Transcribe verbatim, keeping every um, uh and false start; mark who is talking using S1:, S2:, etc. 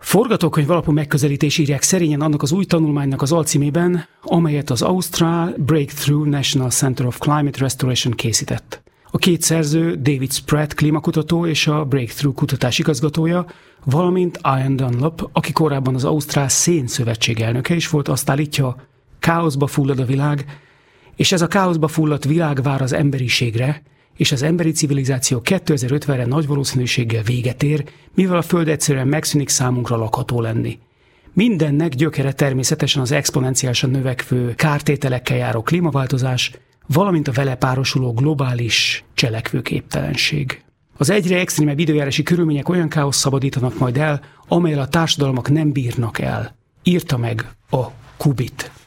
S1: Forgatókönyv alapú megközelítés írják szerényen annak az új tanulmánynak az alcímében, amelyet az Ausztrál Breakthrough National Center of Climate Restoration készített. A két szerző, David Spratt klímakutató és a Breakthrough kutatás igazgatója, valamint Ian Dunlop, aki korábban az Ausztrál Szénszövetség elnöke is volt, azt állítja, káoszba fullad a világ, és ez a káoszba fulladt világ vár az emberiségre, és az emberi civilizáció kétezer-ötvenre nagy valószínűséggel véget ér, mivel a Föld egyszerűen megszűnik számunkra lakható lenni. Mindennek gyökere természetesen az exponenciálisan növekvő kártételekkel járó klímaváltozás, valamint a vele párosuló globális cselekvőképtelenség. Az egyre extrémebb időjárási körülmények olyan káosz szabadítanak majd el, amelyel a társadalmak nem bírnak el, írta meg a Kubit.